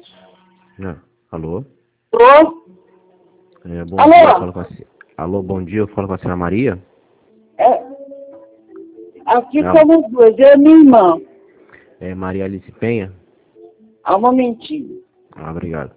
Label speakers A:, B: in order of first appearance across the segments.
A: Ah, alô?
B: Alô?
A: Bom
B: Alô?
A: dia, eu falo com a Alô, bom dia, eu falo com a senhora Maria?
B: É, aqui
A: Ah,
B: somos duas, eu e minha irmã.
A: é Maria Alice Penha?
B: Um momentinho.
A: Obrigado.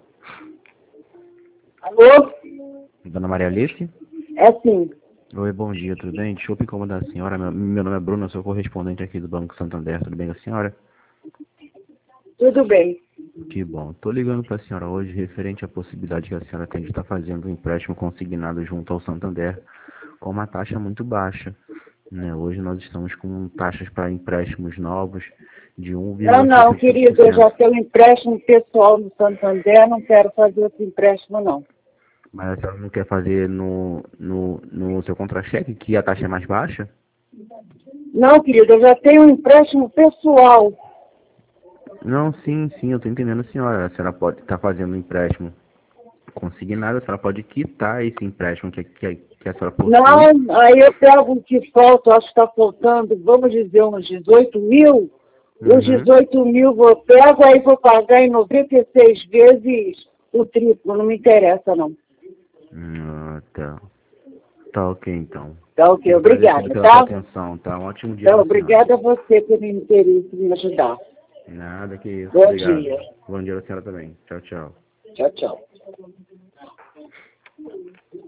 B: Alô?
A: Dona Maria Alice?
B: É sim.
A: Oi, bom dia, tudo bem? Desculpe incomodar a senhora, meu nome é Bruno, eu sou correspondente aqui do Banco Santander, tudo bem com a senhora?
B: Tudo bem.
A: Que bom. Tô ligando para a senhora hoje referente à possibilidade que a senhora tem de estar fazendo um empréstimo consignado junto ao Santander com uma taxa muito baixa, né? Hoje nós estamos com taxas para empréstimos novos de
B: Não, querido, eu
A: 1,65%.
B: já tenho um empréstimo pessoal no Santander, não quero fazer outro empréstimo, não.
A: Mas a senhora não quer fazer no seu contra-cheque, que a taxa é mais baixa?
B: Não, querido, eu já tenho um empréstimo pessoal.
A: Não, sim, eu tô entendendo, senhora. A senhora pode estar fazendo um empréstimo consignado, a senhora pode quitar esse empréstimo que a senhora possui.
B: Não, aí eu pego o que falta, acho que está faltando, vamos dizer, uns 18 mil. Os
A: Uhum.
B: 18 mil eu pego, aí vou pagar em 96 vezes o triplo, não me interessa, não.
A: Tá. Tá ok, então.
B: Tá ok,
A: Fico agradecido
B: obrigada,
A: pela sua
B: tá?
A: atenção, tá? Um ótimo dia
B: Então,
A: pra senhora.
B: obrigada a você por me interesse em me ajudar.
A: Nada que isso,
B: Bom
A: obrigado.
B: dia.
A: Bom dia pra senhora também. Tchau, tchau.
B: Tchau, tchau.